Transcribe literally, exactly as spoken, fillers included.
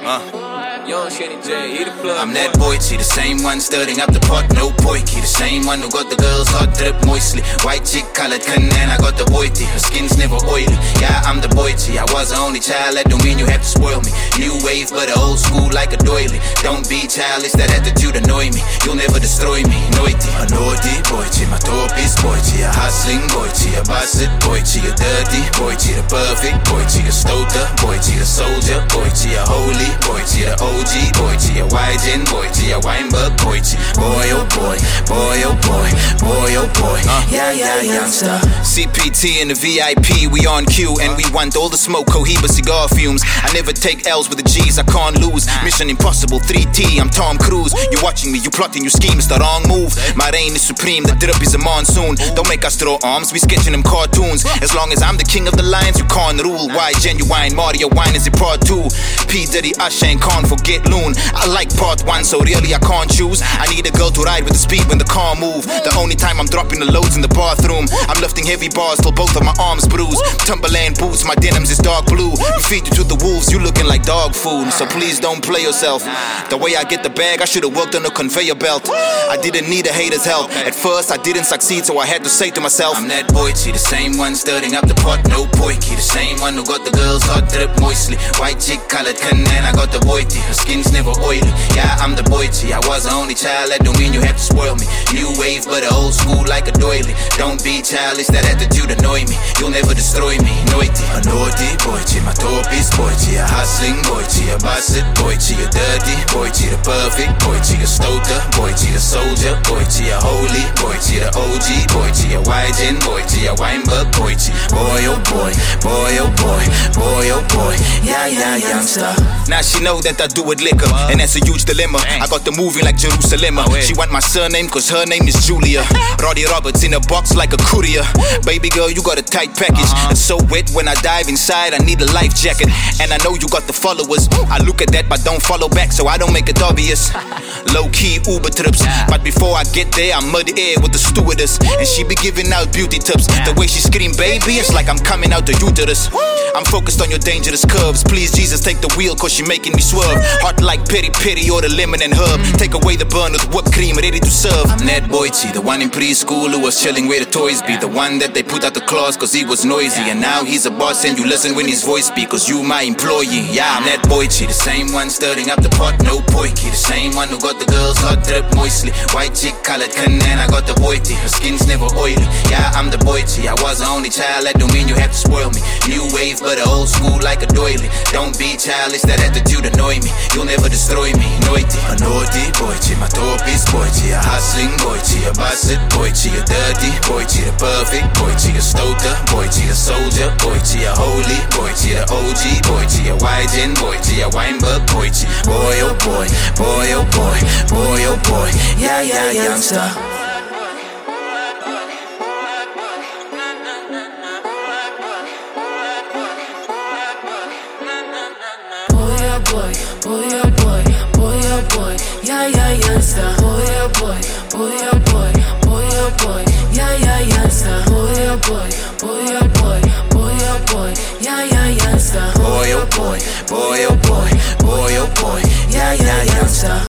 Uh. Yo, Shenny J, he the plug. I'm that boy, she the same one stirring up the pot, no poiky. The same one who got the girls hot drip moistly. White chick colored can and I got the boity. Her skin's never oily. Yeah, I'm the boy, I was the only child, that don't mean you have to spoil me. New wave, but old school like a doily. Don't be childish, that attitude annoy me. You'll never destroy me, noity. A naughty boy, my top is boy, a hustling boy, a bastard boy, a dirty boy, the perfect boy, a stoker boy, a soldier boy, a holy boy, the O G boy, a Wygen boy, a Weinberg boy, boy oh boy, boy oh boy, boy oh boy, uh. yeah yeah youngster. C P T and the V I P, we on cue and we want all the smoke, Cohiba cigar fumes. I never take L's with the G's, I can't lose. Mission Impossible, three T, I'm Tom Cruise. You watching me, you plotting, you scheme, it's the wrong move. My reign is supreme, the drip is a monsoon. Don't make us throw arms, we sketching them cartoons. As long as I'm the king of the lions, you can't rule. Why genuine, Mario Wine is it part two. P Diddy, Usher and can't forget Loon. I like part one, so really I can't choose. I need a girl to ride with the speed when the car move. The only time I'm dropping the loads in the bathroom. I'm lifting heavy bars till both of my arms bruise. Timberland boots, my denims is dark blue. We feed you to the wolves, you looking like dog food. So please don't play yourself. The way I get the bag, I should've worked on a conveyor belt. I didn't need a hater's help. At first I didn't succeed, so I had to say to myself, I'm that boy, she the same one stirring up the pot, no poiky. The same one who got the girls hot drip moistly. White chick colored can and I got the boity. Her skin's never oily. Yeah, I'm the boy, I was the only child, that don't mean you have to spoil me. New wave, but old school like a doily. Don't be childish, that attitude annoy me. You'll never destroy me, noity. A naughty boy, my top is boy, a hustling boy, a bastard boy, a dirty boy, the perfect boy, a stoker boy, a soldier boy, a holy boy, the O G boy, a Wygen boy, a Weinberg boy, boy oh boy, boy oh boy, boy oh boy, yeah yeah youngster. Now she know that I do it liquor, and that's a huge dilemma. I got the moving like Jerusalem. She want my surname cause her name is Julia. Roddy Roberts in a box like a courier. Baby girl, you got a tight package. It's so wet when I dive inside, I need a life jacket. And I know you got the followers. I look at that but don't follow back, so I don't make it obvious. Low-key Uber trips, but before I get there I'm mud air with the stewardess. And she be giving out beauty tips. The way she scream baby, it's like I'm coming out the uterus. I'm focused on your dangerous curves. Please Jesus take the wheel cause she making me swerve. Hot like peri peri or the lemon and herb. Take away the burn with whipped cream ready to serve. I'm that boy, the one in preschool who was chilling where the toys be. The one that they put out the claws cause he was noisy. And now he's a boss and you listen when his voice speak cause you my employee. Yeah, I'm that boy, the same one stirring up the pot, no poiky. The same one who got the girls hot drip moistly. White chick colored can and I got the boity. Her skin's never oily. Yeah, I'm the boy, I was the only child, that don't mean you have to spoil me. New wave, but old school like a doily. Don't be childish, that attitude annoy me. You'll never destroy me, noity. A naughty boy, my top is boy, a hustling boy, a bastard boy, a dirty boy, the perfect boy, a stoker boy, a soldier boy, a holy boy, the O G boy, a Wygen boy, a Weinberg boy, boy oh boy, boy oh boy, boy oh boy, yeah yeah youngster. Boy, boy, oh boy, boy, oh boy, yeah, yeah, youngster. Boy, oh boy, boy, oh boy, boy, oh boy, yeah, yeah, youngster. Boy, oh boy, boy, oh boy, boy, oh boy, yeah, yeah, youngster. Boy, oh boy, boy, oh boy, boy, oh boy, yeah, yeah, youngster.